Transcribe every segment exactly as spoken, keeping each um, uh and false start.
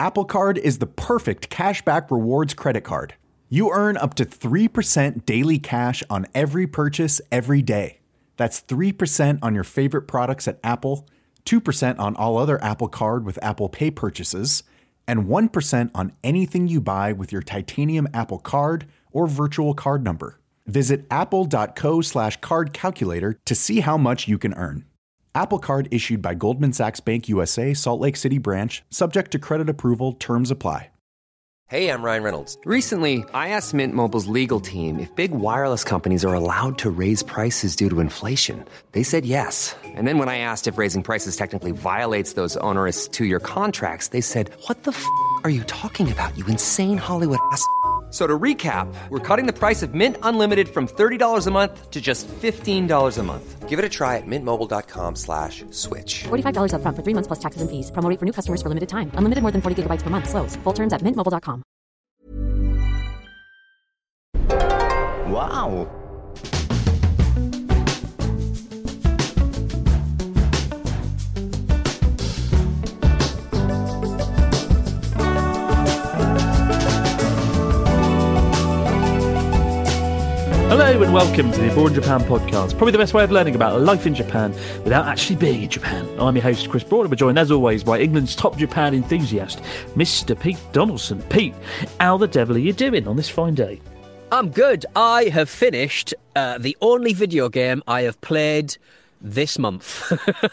Apple Card is the perfect cashback rewards credit card. You earn up to three percent daily cash on every purchase every day. That's three percent on your favorite products at Apple, two percent on all other Apple Card with Apple Pay purchases, and one percent on anything you buy with your titanium Apple Card or virtual card number. Visit apple.co slash card calculator to see how much you can earn. Apple Card issued by Goldman Sachs Bank U S A, Salt Lake City branch, subject to credit approval, terms apply. Hey, I'm Ryan Reynolds. Recently, I asked Mint Mobile's legal team if big wireless companies are allowed to raise prices due to inflation. They said yes. And then when I asked if raising prices technically violates those onerous two-year contracts, they said, what the f*** are you talking about, you insane Hollywood ass f- So to recap, we're cutting the price of Mint Unlimited from thirty dollars a month to just fifteen dollars a month. Give it a try at mintmobile.com slash switch. forty-five dollars up front for three months plus taxes and fees. Promo rate for new customers for limited time. Unlimited more than forty gigabytes per month. Slows full terms at mint mobile dot com. Wow. Hello and welcome to the Abroad in Japan podcast. Probably the best way of learning about life in Japan without actually being in Japan. I'm your host, Chris Broad, and we're joined as always by England's top Japan enthusiast, Mister Pete Donaldson. Pete, how the devil are you doing on this fine day? I'm good. I have finished uh, the only video game I have played this month.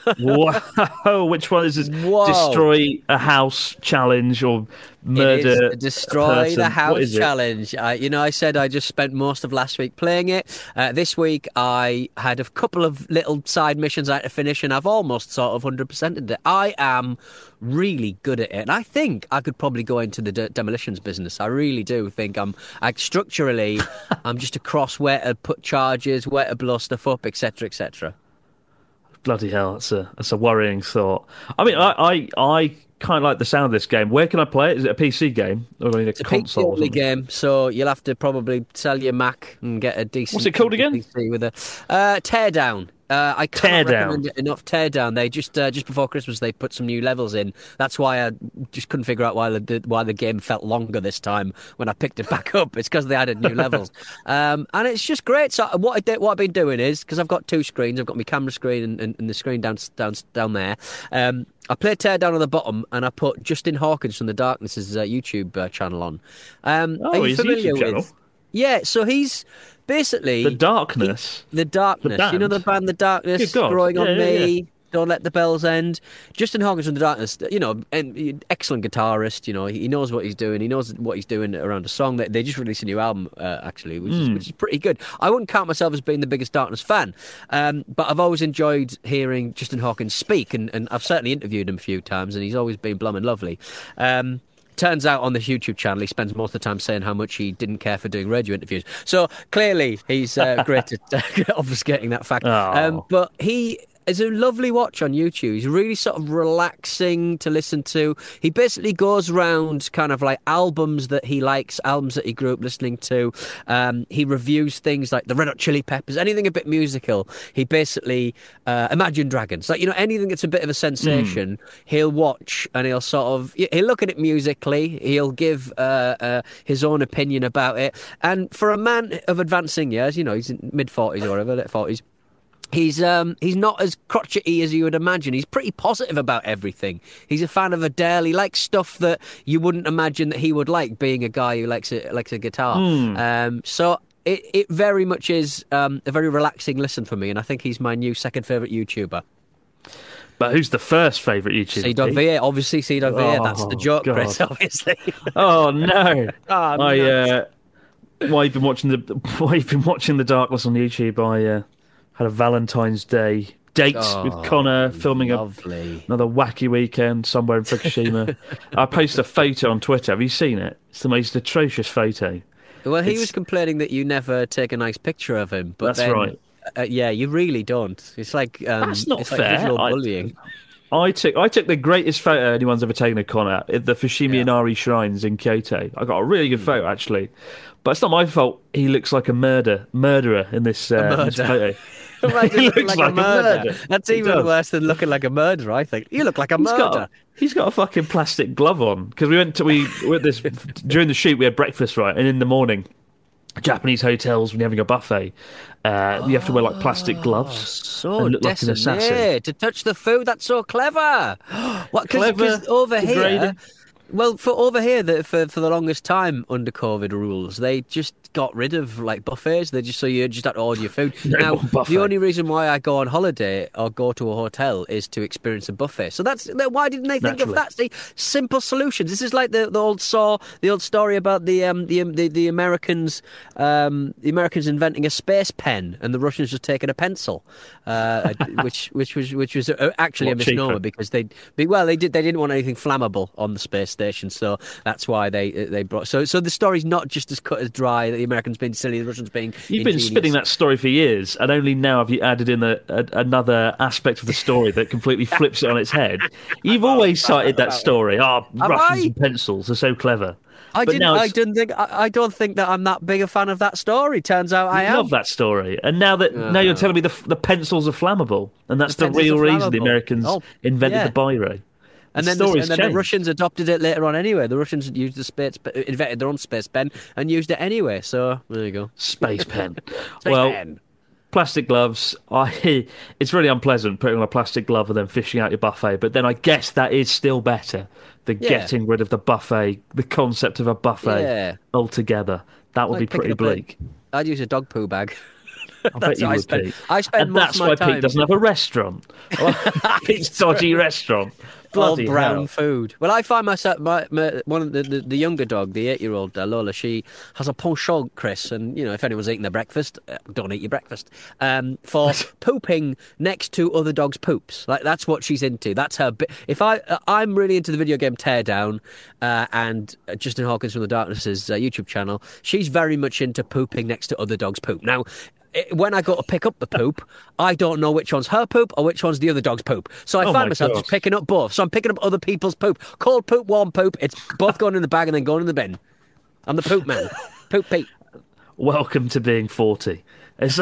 Wow, which one is this? Whoa. Destroy a house challenge or murder It is Destroy the House it? challenge. I, you know, I said I just spent most of last week playing it. Uh, this week I had a couple of little side missions I had to finish, and I've almost sort of one hundred percented it. I am really good at it, and I think I could probably go into the de- demolitions business. I really do think I'm I, structurally I'm just a cross where to put charges, where to blow stuff up, etc, etc. Bloody hell, that's a that's a worrying thought. I mean, I I, I kind of like the sound of this game. Where can I play it? Is it a P C game or do I need a it's console? It's a P C game, so you'll have to probably sell your Mac and get a decent. What's it called again? P C with a uh, Teardown. Uh, I can't Teardown. recommend it enough. Teardown. They just uh, just before Christmas they put some new levels in. That's why I just couldn't figure out why the why the game felt longer this time when I picked it back up. It's because they added new levels, um, and it's just great. So what I did, what I've been doing is because I've got two screens. I've got my camera screen and, and, and the screen down down down there. Um, I play Teardown on the bottom, and I put Justin Hawkins from the Darkness's uh, YouTube uh, channel on. Um, Oh, are you his familiar YouTube with? channel? Yeah, so he's basically The Darkness. he- the Darkness. The you know the band? band The Darkness, Good God. Growing Yeah, on yeah, Me, yeah. Don't Let the Bells End. Justin Hawkins from The Darkness, you know, and excellent guitarist. You know, he knows what he's doing. He knows what he's doing around a song. They, they just released a new album, uh, actually, which, Mm. is, which is pretty good. I wouldn't count myself as being the biggest Darkness fan, um, but I've always enjoyed hearing Justin Hawkins speak, and, and I've certainly interviewed him a few times, and he's always been blooming lovely. Um, Turns out on the YouTube channel, he spends most of the time saying how much he didn't care for doing radio interviews. So clearly, he's uh, great at uh, obfuscating that fact. Oh. Um, but he is a lovely watch on YouTube. He's really sort of relaxing to listen to. He basically goes around kind of like albums that he likes, albums that he grew up listening to. Um, he reviews things like the Red Hot Chili Peppers, anything a bit musical. He basically, uh, Imagine Dragons, like, you know, anything that's a bit of a sensation, mm. he'll watch and he'll sort of, he'll look at it musically. He'll give uh, uh, his own opinion about it. And for a man of advancing years, you know, he's in mid-forties or whatever, late forties, He's um he's not as crotchety as you would imagine. He's pretty positive about everything. He's a fan of Adele. He likes stuff that you wouldn't imagine that he would like, being a guy who likes a, likes a guitar. Mm. Um, so it, it very much is um, a very relaxing listen for me, and I think he's my new second favourite YouTuber. But who's the first favourite YouTuber? C W V, obviously C W V. Oh, That's the joke, God. Chris, obviously. Oh, no. oh, I, no. uh, while you've been watching the while you've been watching the Darkness on YouTube, I uh, had a Valentine's Day date Oh, with Connor, filming a, lovely. another wacky weekend somewhere in Fukushima. I posted a photo on Twitter. Have you seen it? It's the most atrocious photo. Well, he It's- was complaining that you never take a nice picture of him. But That's then, right. Uh, yeah, you really don't. It's like um, That's not it's fair. Like visual I- bullying. I took I took the greatest photo anyone's ever taken of Connor at the Fushimi Yeah. Inari shrines in Kyoto. I got a really good photo actually, but it's not my fault. He looks like a murder murderer in this, uh, in this murder. photo. Imagine He looking looks like, a like a murder. murder. That's He even does. worse than looking like a murderer, I think. You look like a He's murder. got, a, he's got a fucking plastic glove on because we went to we we at this during the shoot we had breakfast, right, and in the morning, Japanese hotels when you're having a buffet, uh, you have to wear like plastic gloves So and look like an assassin. debonair to touch the food. That's so clever. What? Because Clever, over here, degrading. well, for over here, the, for for the longest time under COVID rules, they just got rid of like buffets. They just so you just had to order your food. No now, more buffet. the only reason why I go on holiday or go to a hotel is to experience a buffet. So that's why didn't they think Naturally. of that? See, simple solutions. This is like the, the old saw, the old story about the um the the, the Americans um the Americans inventing a space pen and the Russians just taking a pencil, uh, which which was which was uh, actually What, a misnomer cheaper? because they well they did they didn't want anything flammable on the space station, so that's why they they brought so so the story's not just as cut as dry that the Americans being silly, the Russians being You've been ingenious. spinning that story for years, and only now have you added in a, a, another aspect of the story that completely flips it on its head. You've always cited that story. Oh, Russians I? and pencils are so clever. I but didn't. now I it's- didn't think. I, I don't think that I'm that big a fan of that story. Turns out I I am. love that story, and now that now you're telling me the the pencils are flammable, and that's The the, pencils real are reason the flammable. Americans Oh, invented yeah. the biro. And the then, the, story's and then the changed. Russians adopted it later on anyway. The Russians used the space, invented their own space pen and used it anyway. So there you go. Space pen. Space well, pen. plastic gloves. I it's really unpleasant putting on a plastic glove and then fishing out your buffet. But then I guess that is still better than Yeah. getting rid of the buffet, the concept of a buffet Yeah. altogether. That would Like be pretty picking up a- bleak. I'd use a dog poo bag. I bet That's you what I would, spend. Pete. I spend and most that's of my why time. Pete doesn't have a restaurant. Pete's dodgy restaurant. All Bloody brown hell. food. Well, I find myself, my, my one of the, the, the younger dog, the eight-year-old uh, Lola, she has a penchant, Chris, and you know, if anyone's eating their breakfast, uh, don't eat your breakfast. Um, for pooping next to other dogs' poops, like that's what she's into. That's her. Bi- if I, uh, I'm really into the video game Teardown, uh, and uh, Justin Hawkins from the Darkness's uh, YouTube channel. She's very much into pooping next to other dogs' poop. Now, it- when I go to pick up the poop, I don't know which one's her poop or which one's the other dog's poop. So I Oh find my myself God. just picking up both. So I'm picking up other people's poop. Cold poop, warm poop. It's both going in the bag and then going in the bin. I'm the poop man. Poop Pete. Welcome to being forty. It's,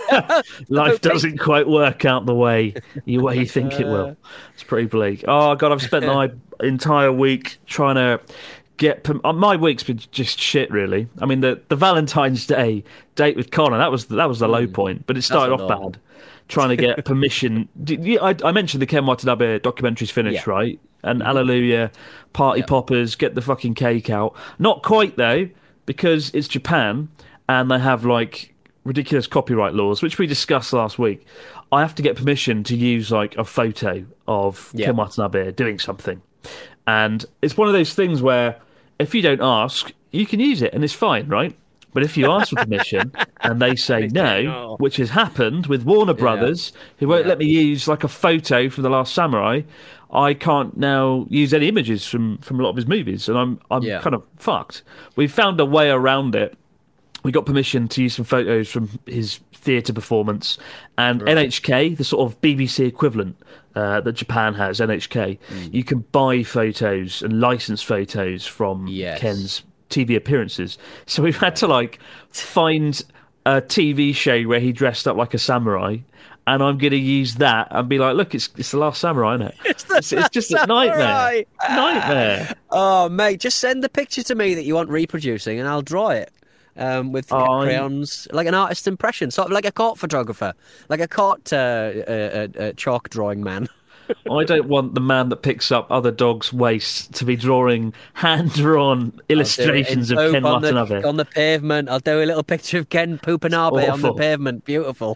life doesn't quite work out the way you way you think it will. It's pretty bleak. Oh God, I've spent my entire week trying to get. Perm- uh, my week's been just shit, really. I mean, the, the Valentine's Day date with Connor that was that was the low point, but it started a off low. bad. Trying to get permission. Did you, I, I mentioned the Ken Watanabe documentary's finished, Yeah. right? And Hallelujah, party Yeah. poppers, get the fucking cake out. Not quite though, because it's Japan and they have like ridiculous copyright laws, which we discussed last week. I have to get permission to use like a photo of Yeah. Ken Watanabe doing something, and it's one of those things where if you don't ask, you can use it and it's fine, right? But if you ask for permission and they say no, no. which has happened with Warner Brothers, who won't Yeah. let me use like a photo from The Last Samurai, I can't now use any images from, from a lot of his movies, and I'm I'm Yeah. kind of fucked. We found a way around it. We got permission to use some photos from his theatre performance, and N H K, the sort of B B C equivalent uh, that Japan has, N H K, Mm. you can buy photos and license photos from Yes. Ken's T V appearances. So we've had to like find a T V show where he dressed up like a samurai, and I'm going to use that and be like, look, it's it's the Last Samurai, isn't it? It's, the it's just a Last nightmare, Samurai. nightmare. Oh, mate, just send the picture to me that you want reproducing and I'll draw it. Um, with Oh, I- crayons, like an artist's impression, sort of like a court photographer, like a court uh, uh, uh, uh, chalk drawing man. I don't want the man that picks up other dogs' waste to be drawing hand-drawn illustrations I'll of do it in Ken poop on the, Watanabe. on the pavement. I'll do a little picture of Ken pooping Abe on the awful. pavement. Beautiful.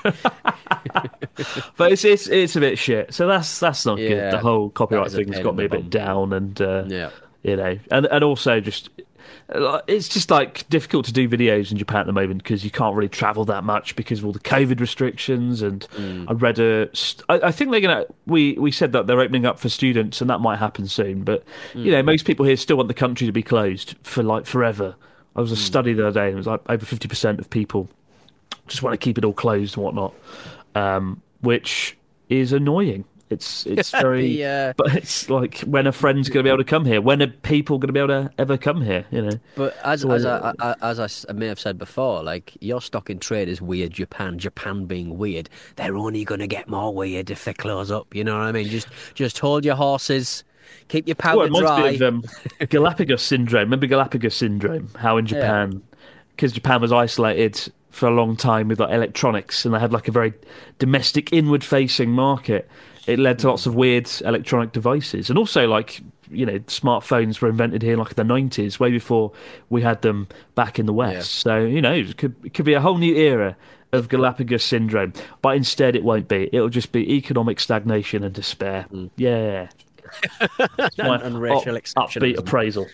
But it's, it's it's a bit shit. So that's that's not Yeah, good. The whole copyright that is a thing's pain got in me a the bit bum. down, and uh, Yeah. you know, and and also just it's just like difficult to do videos in Japan at the moment because you can't really travel that much because of all the COVID restrictions. And Mm. I read a, st- I, I think they're gonna. We we said that they're opening up for students, and that might happen soon. But you Mm. know, most people here still want the country to be closed for like forever. There was a Mm. study the other day, and it was like over fifty percent of people just want to keep it all closed and whatnot, um, which is annoying. It's it's very, Yeah. but it's like, when are friends going to be able to come here? When are people going to be able to ever come here? You know. But as So, as uh, I, I, as I s- I may have said before, like your stock in trade is weird. Japan, Japan being weird, they're only going to get more weird if they close up. You know what I mean? Just just hold your horses, keep your powder Well, it reminds dry. me of um, Galapagos syndrome. Remember Galapagos syndrome? How in Japan, because Japan was isolated for a long time with like electronics, and they had like a very domestic, inward-facing market. It led to lots of weird electronic devices, and also like, you know, smartphones were invented here like in the nineties, way before we had them back in the West. Yeah. So you know, it could it could be a whole new era of Galapagos syndrome, but instead it won't be. It'll just be economic stagnation and despair. Mm. Yeah. It's my and racial up- exceptionalism. upbeat appraisal.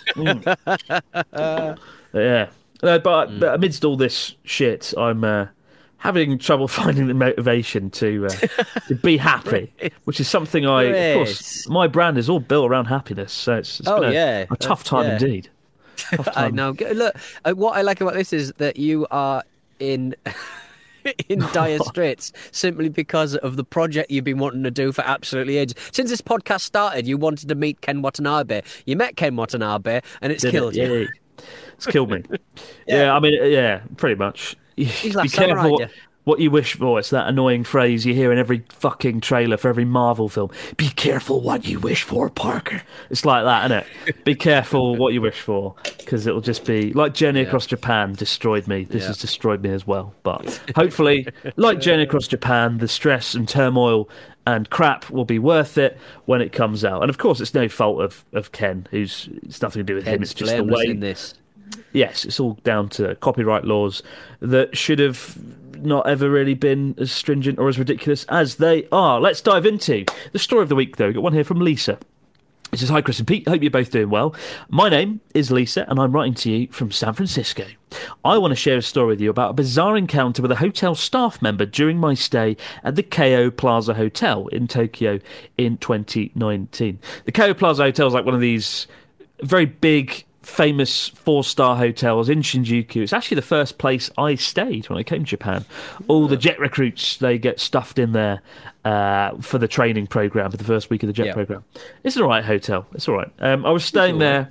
Mm. Yeah. Uh, but, Mm. but amidst all this shit, I'm uh, having trouble finding the motivation to uh, to be happy, which is something I, of course, Chris. my brand is all built around happiness. So it's, it's Oh, been a, yeah. a tough time Yeah. indeed. Tough I time. know. G- Look, uh, what I like about this is that you are in in dire straits simply because of the project you've been wanting to do for absolutely ages. Since this podcast started, you wanted to meet Ken Watanabe. You met Ken Watanabe, and it's Did it? killed you. Yeah, yeah. It's killed me. yeah. I mean, yeah, pretty much. He's Be like samurai, careful what, yeah. what you wish for. It's that annoying phrase you hear in every fucking trailer for every Marvel film. Be careful what you wish for, Parker. It's like that, isn't it? Be careful what you wish for, because it'll just be like Journey Across Japan destroyed me. This Yeah. has destroyed me as well. But hopefully, like Journey Across Japan, the stress and turmoil and crap will be worth it when it comes out. And of course, it's no fault of, of Ken, who's it's nothing to do with him. Ken's It's just the blameless way. in this. Yes, it's all down to copyright laws that should have not ever really been as stringent or as ridiculous as they are. Let's dive into the story of the week, though. We've got one here from Lisa. It says, "Hi, Chris and Pete. Hope you're both doing well. My name is Lisa, and I'm writing to you from San Francisco. I want to share a story with you about a bizarre encounter with a hotel staff member during my stay at the Keio Plaza Hotel in Tokyo in twenty nineteen. The Keio Plaza Hotel is like one of these very big, famous four-star hotels in Shinjuku. It's actually the first place I stayed when I came to Japan. All the jet recruits, they get stuffed in there uh, for the training program, for the first week of the jet Yeah. program. It's an all right hotel. It's all right. Um, I was staying all there.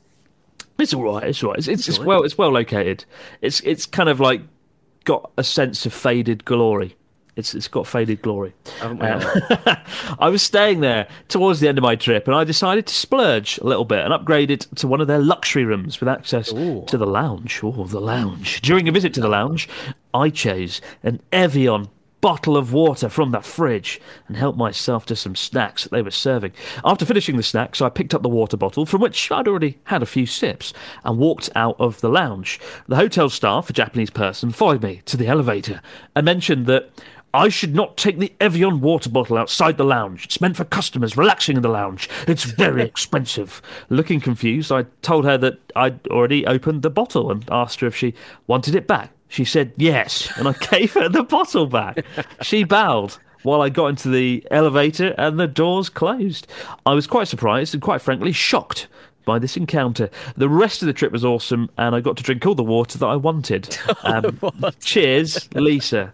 It's all right. It's all right. It's, it's, it's well. It's well located. It's it's kind of like got a sense of faded glory. It's it's got faded glory. Haven't we Um, all? I was staying there towards the end of my trip, and I decided to splurge a little bit and upgraded to one of their luxury rooms with access Ooh. to the lounge. Oh, the lounge! During a visit to the lounge, I chose an Evian bottle of water from the fridge and helped myself to some snacks that they were serving. After finishing the snacks, I picked up the water bottle, from which I'd already had a few sips, and walked out of the lounge. The hotel staff, a Japanese person, followed me to the elevator and mentioned that I should not take the Evian water bottle outside the lounge. It's meant for customers relaxing in the lounge. It's very expensive. Looking confused, I told her that I'd already opened the bottle and asked her if she wanted it back. She said yes, and I gave her the bottle back. She bowed while I got into the elevator and the doors closed. I was quite surprised and quite frankly shocked by this encounter. The rest of the trip was awesome, and I got to drink all the water that I wanted. Um, cheers, Lisa.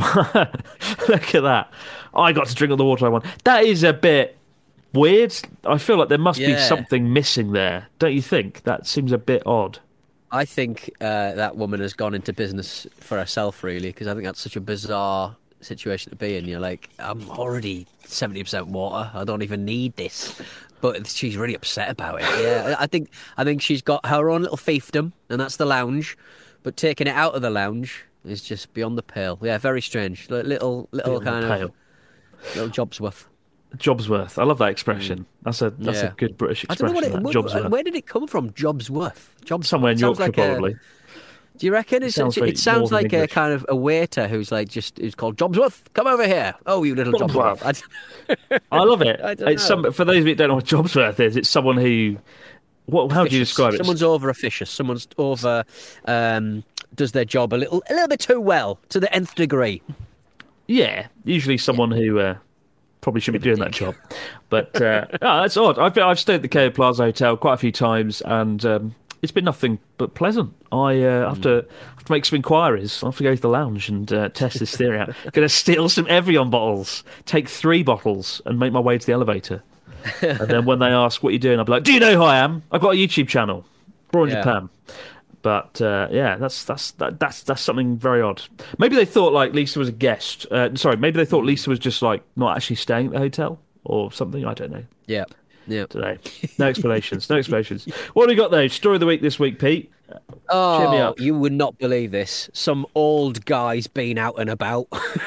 Look at that. I got to drink all the water I want. That is a bit weird. I feel like there must be Yeah. something missing there. Don't you think? That seems a bit odd. I think uh, that woman has gone into business for herself, really, because I think that's such a bizarre situation to be in. You're like, I'm already seventy percent water. I don't even need this. But she's really upset about it. Yeah, I think I think she's got her own little fiefdom, and that's the lounge. But taking it out of the lounge is just beyond the pale. Yeah, very strange. Li- Little, little Beyond the kind of pale. little Jobsworth. Jobsworth. I love that expression. That's a that's Yeah. a good British I don't expression. know what that, it, what, Jobsworth. where did it come from? Jobsworth. Jobs Somewhere in sounds Yorkshire, like a- probably. Do you reckon? It's, sounds it, very it sounds Northern like a English. kind of a waiter who's like just who's called Jobsworth. Come over here. Oh, you little Jobsworth. Jobsworth. I don't- I love it. I don't It's know. some, for those of you who don't know what Jobsworth is, it's someone who. What? How do you Officious. describe it? Someone's over officious. Someone's over um, does their job a little a little bit too well to the nth degree. Yeah, usually someone who uh, probably shouldn't be doing that job. But uh, oh, that's odd. I've been, I've stayed at the Keio Plaza Hotel quite a few times, and um, it's been nothing but pleasant. I uh, have to have to make some inquiries. I have to go to the lounge and uh, test this theory out. Going to steal some Evian bottles, take three bottles, and make my way to the elevator. And then when they ask what you're doing, I'll be like, "Do you know who I am? I've got a YouTube channel, Braun Yeah. Japan." But uh, yeah, that's that's that, that's that's something very odd. Maybe they thought like Lisa was a guest. Uh, sorry, maybe they thought Lisa was just like not actually staying at the hotel or something. I don't know. Yeah. Yeah. Today, no explanations. No explanations. What have we got though? Story of the week this week, Pete. Cheer me Oh, up. you would not believe this. Some old guy's been out and about.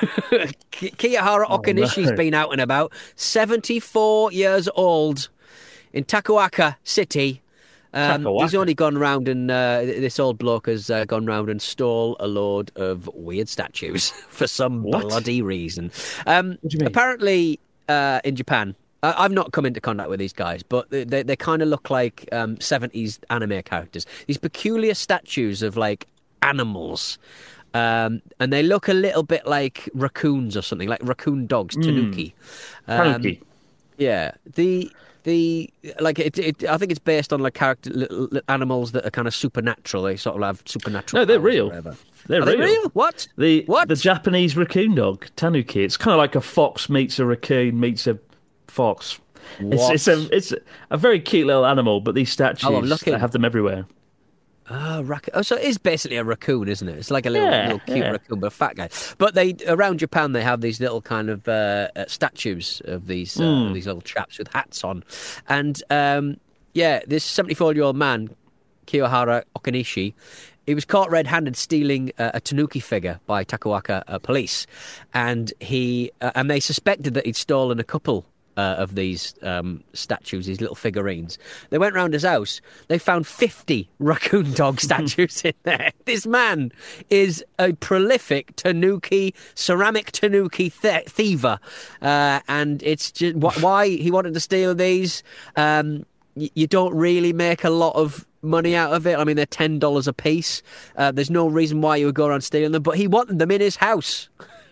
Ki- Kiyahara Okanishi's no. been out and about. seventy-four years old in Takuaka City. Um, he's Takuaka? only gone round and uh, this old bloke has uh, gone round and stole a load of weird statues for some What? bloody reason. Um, What do you mean? Apparently, uh, in Japan, I- I've not come into contact with these guys, but they they, they kind of look like um, seventies anime characters. These peculiar statues of like animals. Um, and they look a little bit like raccoons or something, like raccoon dogs, tanuki. Um, Tanuki. yeah, the the like it, it. I think it's based on like character little, little animals that are kind of supernatural. They sort of have supernatural. No, they're powers or real. whatever. They're Are they real. real? What? The What? the Japanese raccoon dog, Tanuki. It's kind of like a fox meets a raccoon meets a fox. It's, What? it's a it's a very cute little animal, but these statues Oh, I'm looking. they have them everywhere. Oh, rac- oh, so it is basically a raccoon, isn't it? It's like a little, Yeah, little cute yeah. raccoon, but a fat guy. But they around Japan, they have these little kind of uh, uh, statues of these uh, Hmm. of these little chaps with hats on, and um, yeah, this seventy-four-year-old man, Kiyohara Okanishi, he was caught red-handed stealing uh, a tanuki figure by Takuaka uh, police, and he uh, and they suspected that he'd stolen a couple. Uh, of these um, statues, these little figurines. They went round his house. They found fifty raccoon dog statues in there. This man is a prolific tanuki, ceramic tanuki th- thiever. Uh, and it's just wh- why he wanted to steal these. Um, y- you don't really make a lot of money out of it. I mean, they're ten dollars a piece. Uh, there's no reason why you would go around stealing them, but he wanted them in his house.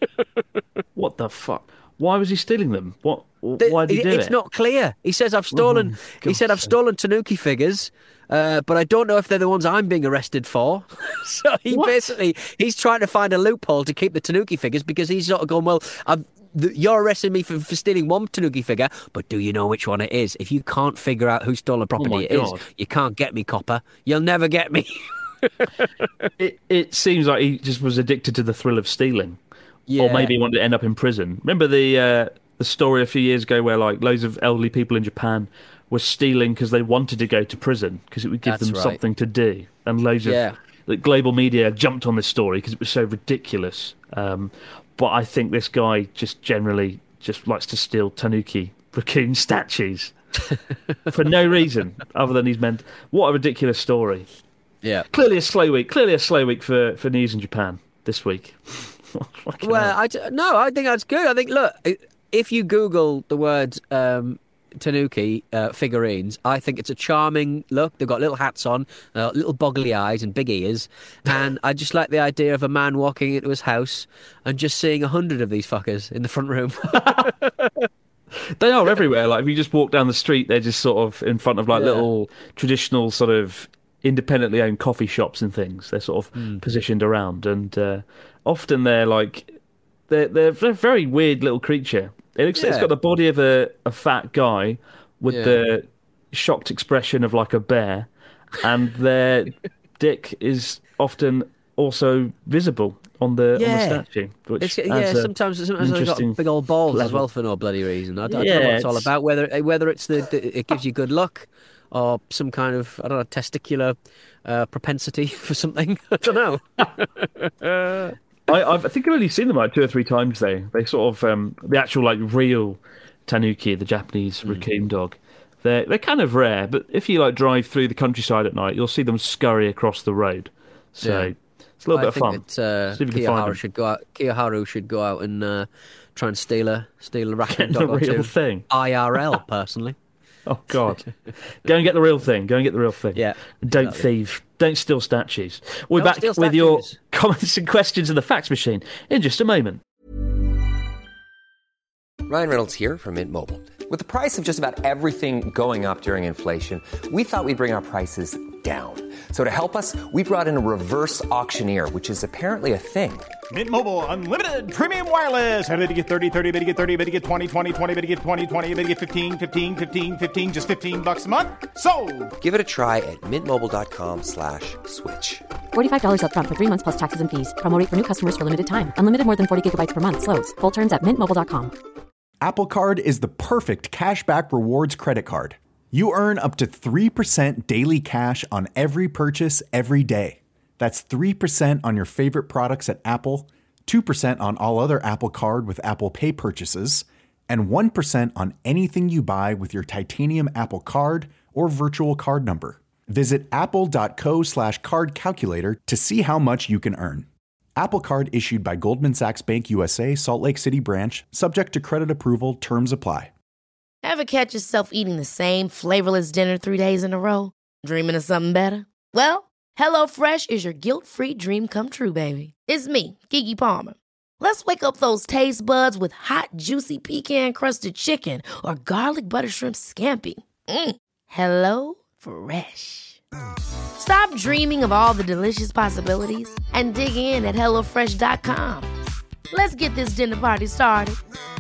What the fuck? Why was he stealing them? What? The- Why did he do it's it? not clear. He says I've stolen. he said I've stolen tanuki figures, uh, but I don't know if they're the ones I'm being arrested for. So he What? basically he's trying to find a loophole to keep the tanuki figures because he's sort of going, well, I've, the, you're arresting me for, for stealing one tanuki figure, but do you know which one it is? If you can't figure out whose stolen property Oh my it is, God. you can't get me, copper. You'll never get me. It, it seems like he just was addicted to the thrill of stealing, Yeah. or maybe he wanted to end up in prison. Remember the uh, the story a few years ago where like loads of elderly people in Japan were stealing because they wanted to go to prison because it would give That's them right. something to do, and loads Yeah. of the global media jumped on this story because it was so ridiculous. Um, but I think this guy just generally just likes to steal tanuki raccoon statues for no reason other than he's meant. What a ridiculous story. Yeah. Clearly a slow week. Clearly a slow week for, for news in Japan this week. Fucking Well, hell. I d- no, I think that's good. I think look, if you Google the word um, tanuki uh, figurines, I think it's a charming look. They've got little hats on, uh, little boggly eyes and big ears, and I just like the idea of a man walking into his house and just seeing a hundred of these fuckers in the front room. They are everywhere. Like if you just walk down the street, they're just sort of in front of like Yeah. little traditional sort of independently owned coffee shops and things. They're sort of Hmm. positioned around, and uh, often they're like they're they're they're a very weird little creature. It looks it's Yeah. got the body of a, a fat guy with Yeah. the shocked expression of like a bear, and their dick is often also visible on the on the Yeah. statue. Which It's, yeah, adds a sometimes sometimes they've got interesting big old balls as level. well for no bloody reason. I, don't- I don't Yeah, know what it's all it's- about. Whether whether it's the, the it gives you good luck or some kind of I don't know testicular uh, propensity for something. I don't know. I, I've, I think I've only seen them like two or three times. Though they sort of um, the actual like real tanuki, the Japanese raccoon dog. They're they're kind of rare, but if you like drive through the countryside at night, you'll see them scurry across the road. So Yeah. it's a little I bit of think fun. that uh, See if you can find Kiyoharu them. should go out. Kiyoharu should go out and uh, try and steal a steal a raccoon The dog or real two. thing. I R L, personally. Oh God, go and get the real thing. Go and get the real thing. Yeah, And don't exactly. thieve. Don't steal statues. We're Don't back steal with your statues. comments and questions in the fax machine in just a moment. Ryan Reynolds here from Mint Mobile. With the price of just about everything going up during inflation, we thought we'd bring our prices down. So to help us, we brought in a reverse auctioneer, which is apparently a thing. Mint Mobile Unlimited Premium Wireless. How to get thirty, thirty, bit to get thirty, bit to get twenty, twenty, twenty, bit to get twenty, twenty, bit to get fifteen, fifteen, fifteen, fifteen, just fifteen bucks a month? Sold! Give it a try at mintmobile.com slash switch. forty-five dollars up front for three months plus taxes and fees. Promo rate for new customers for limited time. Unlimited more than forty gigabytes per month. Slows full terms at mint mobile dot com. Apple Card is the perfect cashback rewards credit card. You earn up to three percent daily cash on every purchase every day. That's three percent on your favorite products at Apple, two percent on all other Apple Card with Apple Pay purchases, and one percent on anything you buy with your titanium Apple Card or virtual card number. Visit apple.co slash card calculator to see how much you can earn. Apple Card issued by Goldman Sachs Bank U S A, Salt Lake City branch, subject to credit approval, terms apply. Ever catch yourself eating the same flavorless dinner three days in a row? Dreaming of something better? Well, HelloFresh is your guilt-free dream come true, baby. It's me, Keke Palmer. Let's wake up those taste buds with hot, juicy pecan-crusted chicken or garlic butter shrimp scampi. Mm. Hello Fresh. Stop dreaming of all the delicious possibilities and dig in at hello fresh dot com. Let's get this dinner party started.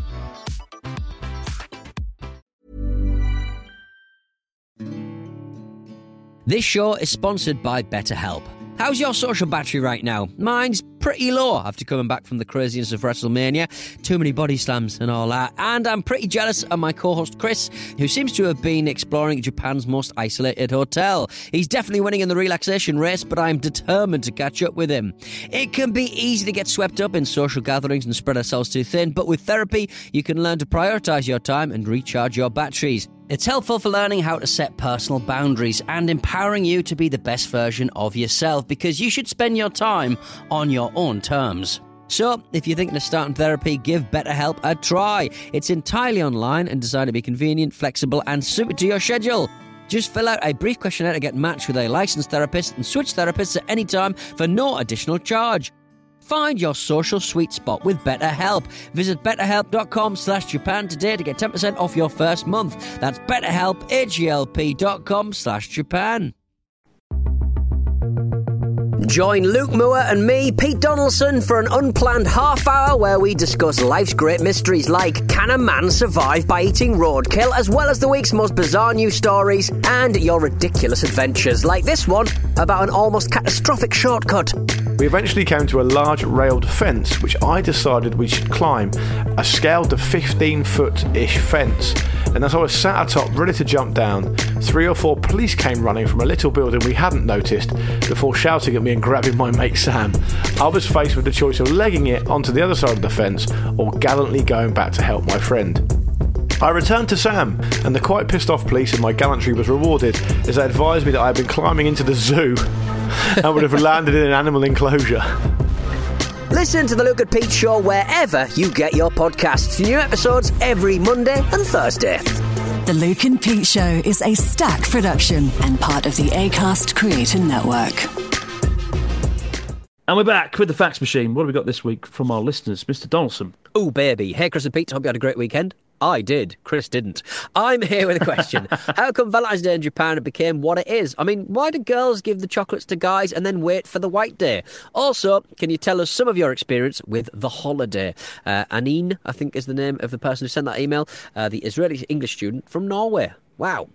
This show is sponsored by BetterHelp. How's your social battery right now? Mine's pretty low after coming back from the craziness of WrestleMania. Too many body slams and all that. And I'm pretty jealous of my co-host Chris, who seems to have been exploring Japan's most isolated hotel. He's definitely winning in the relaxation race, but I'm determined to catch up with him. It can be easy to get swept up in social gatherings and spread ourselves too thin, but with therapy, you can learn to prioritise your time and recharge your batteries. It's helpful for learning how to set personal boundaries and empowering you to be the best version of yourself, because you should spend your time on your own terms. So, if you're thinking of starting therapy, give BetterHelp a try. It's entirely online and designed to be convenient, flexible and suited to your schedule. Just fill out a brief questionnaire to get matched with a licensed therapist and switch therapists at any time for no additional charge. Find your social sweet spot with BetterHelp. Visit betterhelp.com slash Japan today to get ten percent off your first month. That's betterhelp, H-E-L-P dot com slash Japan. Join Luke Moore and me, Pete Donaldson, for an unplanned half hour where we discuss life's great mysteries like, can a man survive by eating roadkill, as well as the week's most bizarre news stories and your ridiculous adventures, like this one about an almost catastrophic shortcut. We eventually came to a large railed fence, which I decided we should climb, a scaled to fifteen foot-ish fence. And as I was sat atop, ready to jump down, three or four police came running from a little building we hadn't noticed before shouting at me and grabbing my mate Sam. I was faced with the choice of legging it onto the other side of the fence or gallantly going back to help my friend. I returned to Sam, and the quite pissed off police and my gallantry was rewarded as they advised me that I had been climbing into the zoo and would have landed in an animal enclosure. Listen to The Luke and Pete Show wherever you get your podcasts. New episodes every Monday and Thursday. The Luke and Pete Show is a Stack production and part of the Acast Creator Network. And we're back with the fax machine. What have we got this week from our listeners, Mister Donaldson? Oh, baby. Hey, Chris and Pete. Hope you had a great weekend. I did. Chris didn't. I'm here with a question. How come Valentine's Day in Japan became what it is? I mean, why do girls give the chocolates to guys and then wait for the white day? Also, can you tell us some of your experience with the holiday? Uh, Anine, I think is the name of the person who sent that email, uh, the Israeli English student from Norway. Wow.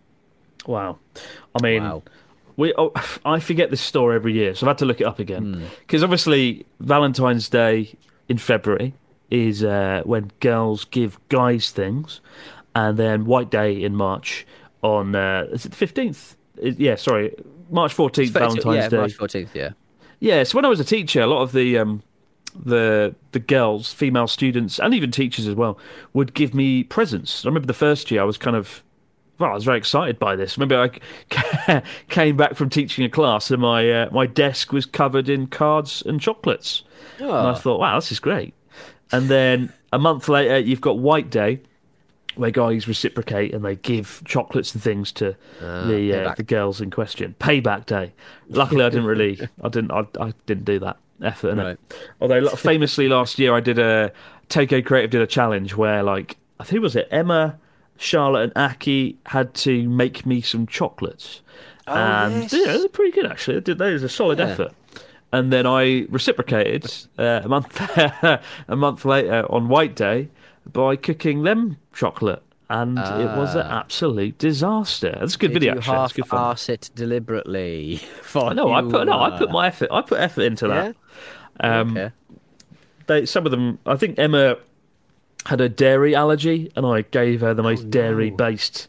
Wow. I mean... Wow. We, oh, I forget this story every year, so I've had to look it up again. Because mm. obviously, Valentine's Day in February is uh, when girls give guys things, and then White Day in March on, uh, is it the fifteenth? Yeah, sorry, March fourteenth, Valentine's yeah, Day. March fourteenth, yeah. Yeah, so when I was a teacher, a lot of the um, the the girls, female students, and even teachers as well, would give me presents. I remember the first year I was kind of, well, I was very excited by this. Remember, I came back from teaching a class and my uh, my desk was covered in cards and chocolates. Oh. And I thought, wow, this is great. And then a month later, you've got White Day, where guys reciprocate and they give chocolates and things to uh, the uh, the girls in question. Payback Day. Luckily, I didn't really, I didn't, I, I didn't do that effort in right. it. Although famously last year, I did a Tokyo Creative did a challenge where, like, I think was it Emma Charlotte and Aki had to make me some chocolates. Oh, and yes. yeah, they're pretty good actually. They did that was a solid Yeah. effort. And then I reciprocated uh, a month a month later on White Day by cooking them chocolate, and it was an absolute disaster. It's a good Did video you actually. It's half good fun. arse it deliberately? For No, I you, put no, I put uh, my effort. I put effort into that. Um, okay. They some of them. I think Emma had a dairy allergy, and I gave her the most dairy-based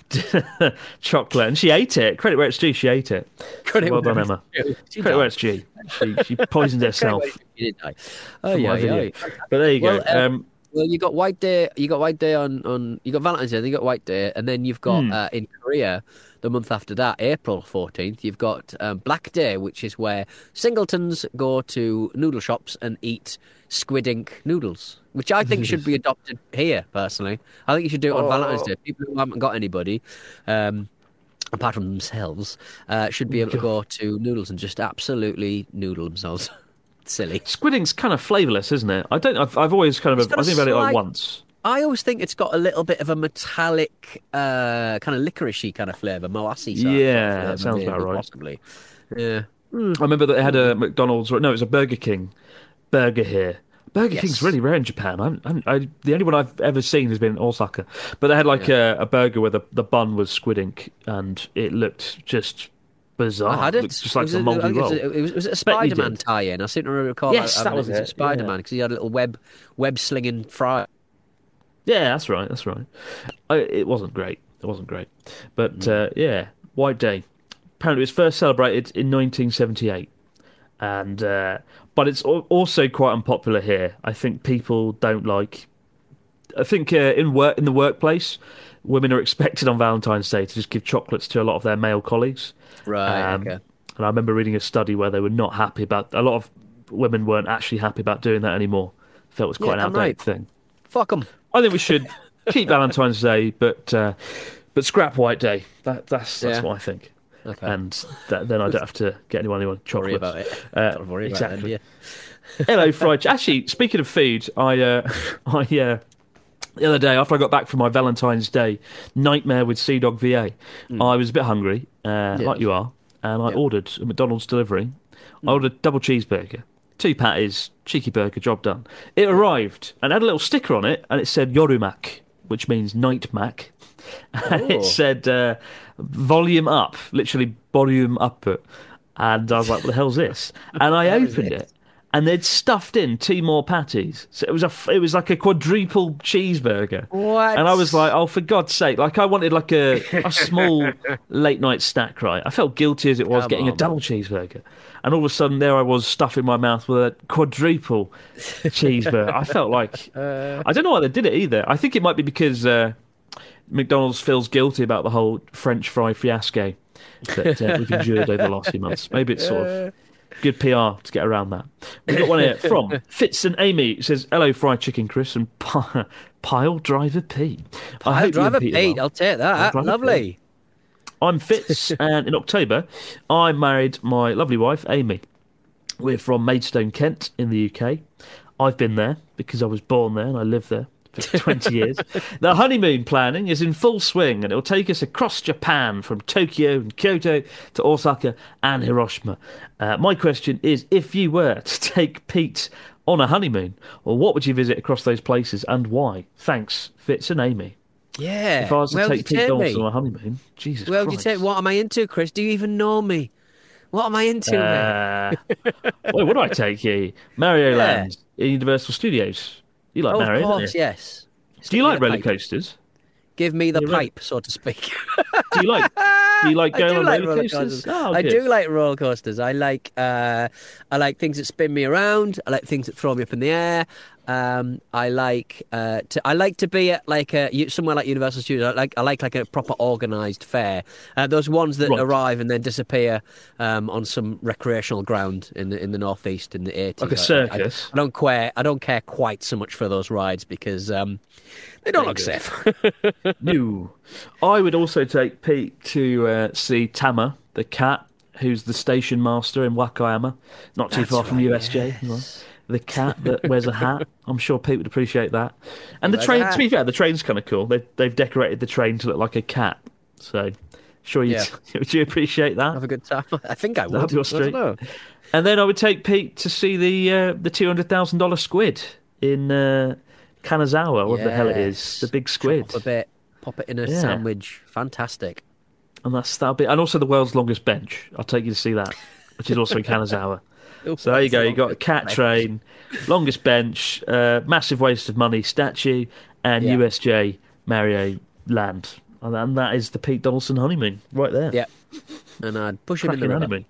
chocolate, and she ate it. Credit where it's due, she ate it. Credit well where done, Emma. She Credit where died. it's due. She, she poisoned herself. You did die. Oh for yeah, my yeah. video. yeah. But there you Well, go. um, Um, Well, you got White Day. You got White Day on, on. You got Valentine's Day. Then you got White Day, and then you've got Hmm. uh, in Korea the month after that, April fourteenth. You've got um, Black Day, which is where singletons go to noodle shops and eat squid ink noodles, which I think should be adopted here. Personally, I think you should do it on Oh. Valentine's Day. People who haven't got anybody. Um, Apart from themselves, uh, should be able to go to noodles and just absolutely noodle themselves. Silly. squid ink's kind of flavourless, isn't it? I don't. I've, I've always kind It's of. got I a think about it like slight- once. I always think it's got a little bit of a metallic, uh, kind of licoricey kind of flavour, molasses. sort of Yeah, flavour, that sounds maybe, about right. Possibly. Yeah. I remember that they had a McDonald's. No, it was a Burger King burger here. Burger Yes. King's really rare in Japan. I'm, I'm, I, the only one I've ever seen has been in Osaka. But they had like a, a burger where the, the bun was squid ink, and it looked just bizarre. I had it. looked just like was a it, mouldy I think it roll. was, it was, was it a Bet you Spider-Man did. tie-in? I seem to recall. Yes, having that was it. it, Spider-Man, because he had a little web web slinging fry. Yeah, that's right. That's right. I, it wasn't great. It wasn't great. But uh, yeah, White Day. Apparently, it was first celebrated in nineteen seventy-eight, and uh, but it's al- also quite unpopular here. I think people don't like. I think uh, in work in the workplace, women are expected on Valentine's Day to just give chocolates to a lot of their male colleagues. Right. Um, okay. And I remember reading a study where they were not happy about. A lot of women weren't actually happy about doing that anymore. Felt it was quite Yeah, an outdated right. thing. Fuck them. I think we should keep Valentine's Day, but uh, but scrap White Day. That, that's that's Yeah. what I think. Okay. And that, then I don't have to get anyone who wants Don't worry chocolates. about it. Uh, Don't worry exactly. about it. Hello, fried. Actually, speaking of food, I uh, I uh, the other day after I got back from my Valentine's Day nightmare with Sea Dog V A, I was a bit hungry, uh, like you are, and I Yeah. ordered a McDonald's delivery. I ordered a double cheeseburger. Two patties, cheeky burger, job done. It arrived and had a little sticker on it, and it said Yorumak, which means night mac. And Oh. it said uh, volume up, literally volume up. And I was like, what the hell's this? And I opened it, and they'd stuffed in two more patties. So it was a, it was like a quadruple cheeseburger. What? And I was like, oh, for God's sake! Like I wanted like a, a small late night snack, right? I felt guilty as it was Come getting a on. double cheeseburger, and all of a sudden there I was stuffing my mouth with a quadruple cheeseburger. I felt like I don't know why they did it either. I think it might be because uh, McDonald's feels guilty about the whole French fry fiasco that uh, we've endured over the last few months. Maybe it's sort of good P R to get around that. We've got one here from Fitz and Amy. It says, hello, fried chicken, Chris, and P- Pile Driver P. I I'll hope you drive a and Peter Pete. well. I'll take Pile that. Driver Lovely. I'm Fitz, and in October, I married my lovely wife, Amy. We're from Maidstone, Kent, in the U K. I've been there because I was born there and I lived there for twenty years. The honeymoon planning is in full swing, and it will take us across Japan from Tokyo and Kyoto to Osaka and Hiroshima. Uh, my question is, if you were to take Pete on a honeymoon, well, what would you visit across those places and why? Thanks, Fitz and Amy. Yeah. If I was to Where would take you Pete take Donaldson me? on a honeymoon, Jesus Where would you Christ. take? What am I into, Chris? Do you even know me? What am I into, mate? Uh, wait, what do I take you? Mario Yeah. Land in Universal Studios. You like Oh, Mario, of don't course, you? yes. Do you Give me like the roller pipe. coasters? Give me the You're right. pipe, so to speak. Do you like? Do you like I going do on like roller roller coasters? coasters. Oh, I good. do like roller coasters. I like uh, I like things that spin me around. I like things that throw me up in the air. Um, I like uh, to I like to be at like a u- somewhere like Universal Studios. I like I like like a proper organised fair. Uh, those ones that Right. arrive and then disappear um, on some recreational ground in the in the northeast in the eighties. Like a I- I- circus? I, don't care. I don't care quite so much for those rides because um, they don't look safe. No. I would also take Pete to uh, see Tama, the cat, who's the station master in Wakayama, not too That's far from right, U S J. yes. the cat that wears a hat. I'm sure Pete would appreciate that. And He the wears a train, hat. to be fair, the train's kind of cool. They, they've decorated the train to look like a cat. So, sure, you Yeah. would you appreciate that? Have a good time. I think I would. That'd be your I don't street. know. And then I would take Pete to see the uh, the two hundred thousand dollar squid in uh, Kanazawa, whatever the hell it is, Yes. the big Chop squid. off a bit, pop it in a Yeah. sandwich. Fantastic. And that's that'll be, and also the world's longest bench. I'll take you to see that, which is also in Kanazawa. So there you go. You got a cat train, longest bench, uh, massive waste of money statue, and Yeah. U S J Mario Land, and, and that is the Pete Donaldson honeymoon right there. Yeah. And I'd push him in Cracking the river. honeymoon.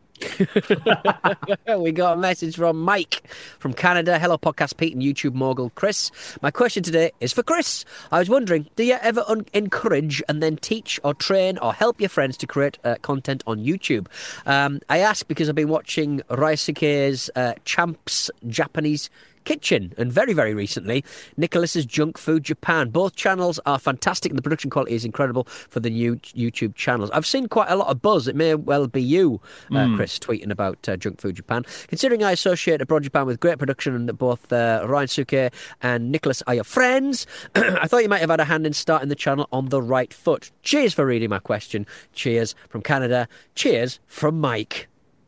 We got a message from Mike from Canada. Hello, podcast Pete and YouTube mogul Chris. My question today is for Chris. I was wondering, do you ever un- encourage and then teach or train or help your friends to create uh, content on YouTube? Um, I ask because I've been watching Raisuke's uh, Champs Japanese Kitchen, and very, very recently, Nicholas's Junk Food Japan. Both channels are fantastic, and the production quality is incredible for the new YouTube channels. I've seen quite a lot of buzz. It may well be you, uh, Chris, tweeting about uh, Junk Food Japan. Considering I associate Abroad Japan with great production, and that both uh, Ryan Suke and Nicholas are your friends, I thought you might have had a hand in starting the channel on the right foot. Cheers for reading my question. Cheers from Canada. Cheers from Mike.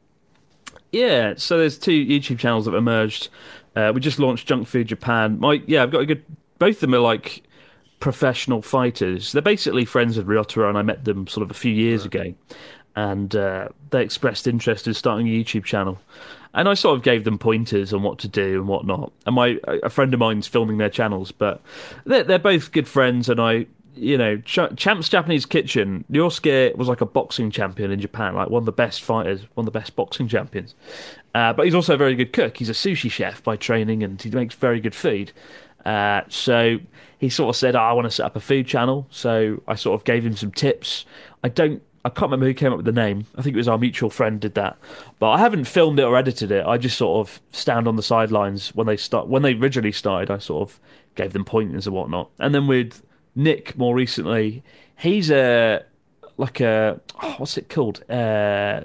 Yeah, so there's two YouTube channels that have emerged. Uh, we just launched Junk Food Japan. My, yeah, I've got a good. Both of them are like professional fighters. They're basically friends with Ryotaro, and I met them sort of a few years ago. And uh, they expressed interest in starting a YouTube channel. And I sort of gave them pointers on what to do and what not. And my a friend of mine's filming their channels, but they're, they're both good friends. And I, you know, Ch- Champs Japanese Kitchen, Ryosuke was like a boxing champion in Japan, like one of the best fighters, one of the best boxing champions. Uh, but he's also a very good cook. He's a sushi chef by training, and he makes very good food. Uh, so he sort of said, oh, I want to set up a food channel. So I sort of gave him some tips. I don't, I can't remember who came up with the name. I think it was our mutual friend did that. But I haven't filmed it or edited it. I just sort of stand on the sidelines when they start. When they originally started, I sort of gave them pointers and whatnot. And then with Nick more recently, he's a like a oh, what's it called? Uh,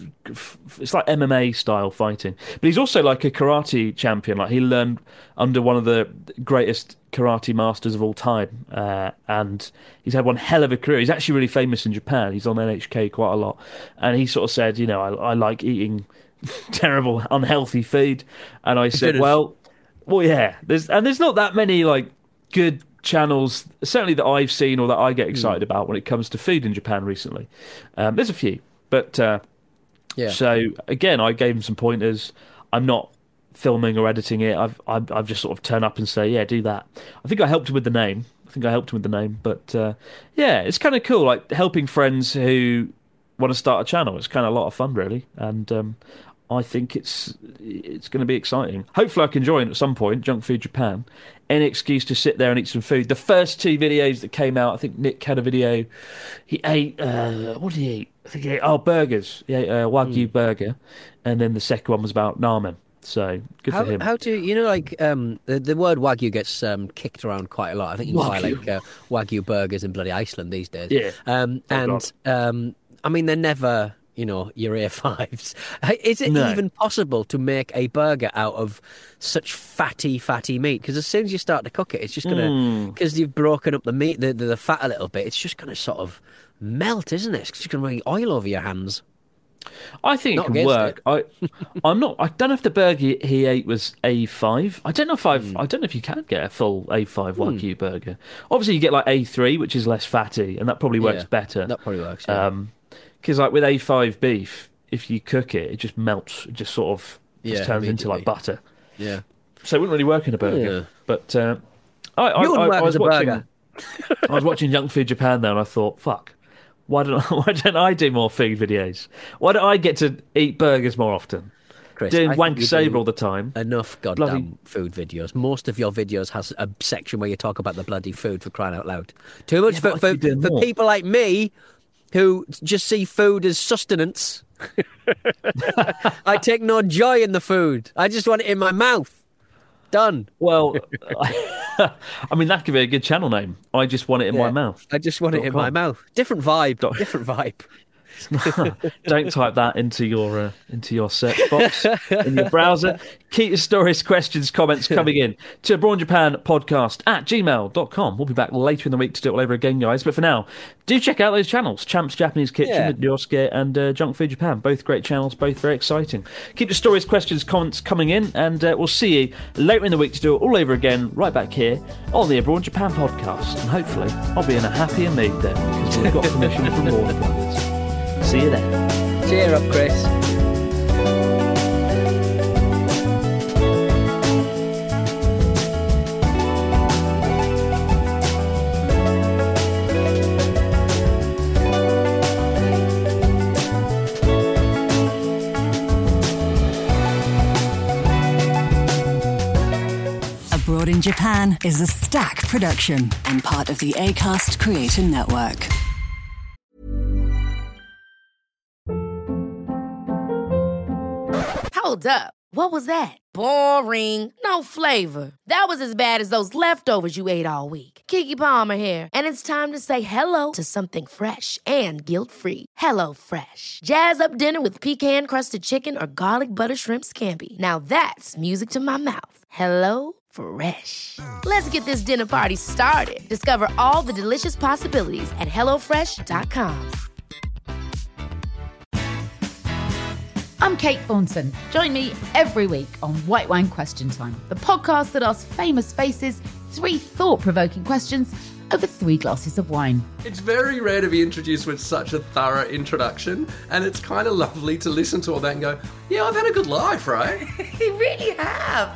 it's like M M A style fighting, but he's also like a karate champion. Like he learned under one of the greatest karate masters of all time, uh, and he's had one hell of a career. He's actually really famous in Japan. He's on N H K quite a lot, and he sort of said, you know, I, I like eating terrible, unhealthy food, and I said, well, well, yeah, there's and there's not that many like good channels, certainly that I've seen or that I get excited mm. about when it comes to food in Japan recently. Um, there's a few, but. Uh, Yeah. So again, I gave him some pointers. I'm not filming or editing it. I've I've, I've just sort of turn up and say, yeah, do that. I think I helped him with the name. I think I helped him with the name. But uh, yeah, it's kind of cool, like helping friends who want to start a channel. It's kind of a lot of fun, really. And um, I think it's it's going to be exciting. Hopefully, I can join at some point. Junk Food Japan. Any excuse to sit there and eat some food. The first two videos that came out, I think Nick had a video. He ate uh, what did he eat? I think he ate, oh, burgers. He ate a Wagyu mm. burger, and then the second one was about ramen. So good how, for him. How do you know? Like um, the the word Wagyu gets um, kicked around quite a lot. I think you can buy like uh, Wagyu burgers in bloody Iceland these days. Yeah, um, oh, and um, I mean they're never, you know, your A fives. Is it no. even possible to make a burger out of such fatty, fatty meat? Because as soon as you start to cook it, it's just gonna because mm. you've broken up the meat, the, the the fat a little bit. It's just gonna sort of melt, isn't it? It's just gonna bring oil over your hands. I think Not it can work. it. I, I'm not. I don't know if the burger he ate was A five. I don't know if I've. Mm. I don't know if you can get a full A five Wagyu mm. burger. Obviously, you get like A three, which is less fatty, and that probably works yeah, better. That probably works. Yeah. Um, because like with A five beef, if you cook it, it just melts. It just sort of just yeah, turns into like butter. Yeah. So it wouldn't really work in a burger. Yeah. But uh, I, I, you wouldn't I, work I was as a watching. burger. I was watching Junk Food Japan though, and I thought, fuck. Why don't I, why don't I do more food videos? Why don't I get to eat burgers more often? Chris, Doing I wank saber do all the time. Enough goddamn bloody... food videos. Most of your videos has a section where you talk about the bloody food, for crying out loud. Too much yeah, for, for, for people like me who just see food as sustenance. I take no joy in the food. I just want it in my mouth. Done. Well, I, I mean, that could be a good channel name. I just want it in yeah, my mouth. I just want it in my mouth. Different vibe. Different vibe. Don't type that into your uh, into your search box in your browser. Keep your stories, questions, comments coming in to Abroad Japan podcast at gmail dot com. We'll be back later in the week to do it all over again, guys. But for now, do check out those channels, Champ's Japanese Kitchen Yeah. with Yosuke and uh, Junk Food Japan. Both great channels, both very exciting. Keep your stories, questions, comments coming in, and uh, we'll see you later in the week to do it all over again, right back here on the Abroad Japan podcast. And hopefully, I'll be in a happier mood then, because we've got permission from Warner Brothers. See you then. Cheer up, Chris. Abroad in Japan is a Stack production and part of the Acast Creator Network. Hold up. What was that? Boring. No flavor. That was as bad as those leftovers you ate all week. Keke Palmer here, and it's time to say hello to something fresh and guilt-free. Hello Fresh. Jazz up dinner with pecan-crusted chicken or garlic butter shrimp scampi. Now that's music to my mouth. Hello Fresh. Let's get this dinner party started. Discover all the delicious possibilities at hello fresh dot com. I'm Kate Thornton. Join me every week on White Wine Question Time, the podcast that asks famous faces three thought-provoking questions over three glasses of wine. It's very rare to be introduced with such a thorough introduction, and it's kind of lovely to listen to all that and go, yeah, I've had a good life, right? You really have.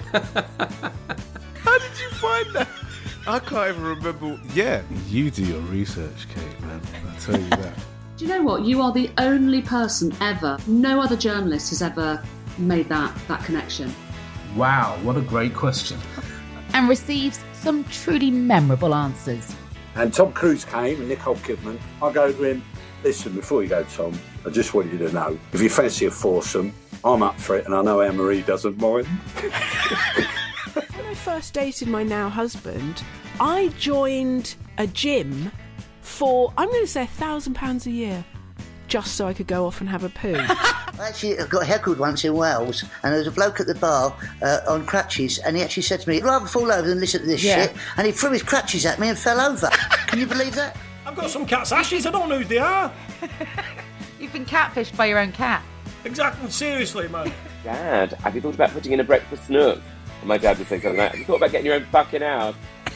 How did you find that? I can't even remember. Yeah, you do your research, Kate, man. I'll tell you that. Do you know what? You are the only person ever, no other journalist has ever made that, that connection. Wow, what a great question. And receives some truly memorable answers. And Tom Cruise came and Nicole Kidman. I go to him, listen, before you go, Tom, I just want you to know, if you fancy a foursome, I'm up for it, and I know Anne-Marie doesn't mind. When I first dated my now husband, I joined a gym for, I'm going to say, a thousand pounds a year, just so I could go off and have a poo. I actually got heckled once in Wales, and there was a bloke at the bar uh, on crutches, and he actually said to me, I'd rather fall over than listen to this Yeah. shit, and he threw his crutches at me and fell over. Can you believe that? I've got some cat's ashes, I don't know who they are. You've been catfished by your own cat. Exactly, seriously, man. Dad, have you thought about putting in a breakfast nook? And my dad would say something like, have you thought about getting your own fucking house?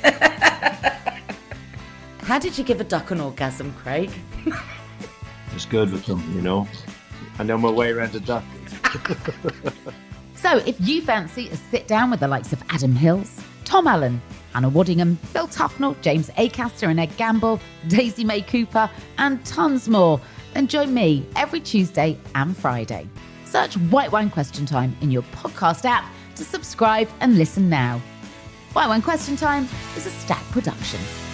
How did you give a duck an orgasm, Craig? It's good with them, you know. I know my way around a duck. So if you fancy a sit down with the likes of Adam Hills, Tom Allen, Anna Waddingham, Phil Tufnell, James Acaster and Ed Gamble, Daisy May Cooper, and tons more, then join me every Tuesday and Friday. Search White Wine Question Time in your podcast app to subscribe and listen now. White Wine Question Time is a Stack production.